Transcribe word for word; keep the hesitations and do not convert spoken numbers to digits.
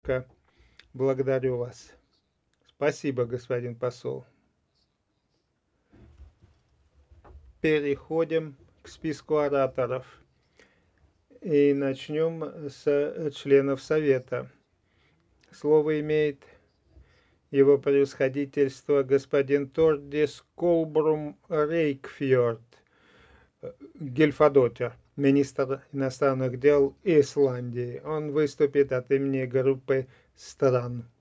Ка- Благодарю вас. Спасибо, господин посол. Переходим к списку ораторов. И начнем с членов Совета. Слово имеет его превосходительство господин Тордис Колбрум Рейкфьорд, Гельфадотер, министр иностранных дел Исландии. Он выступит от имени группы стран.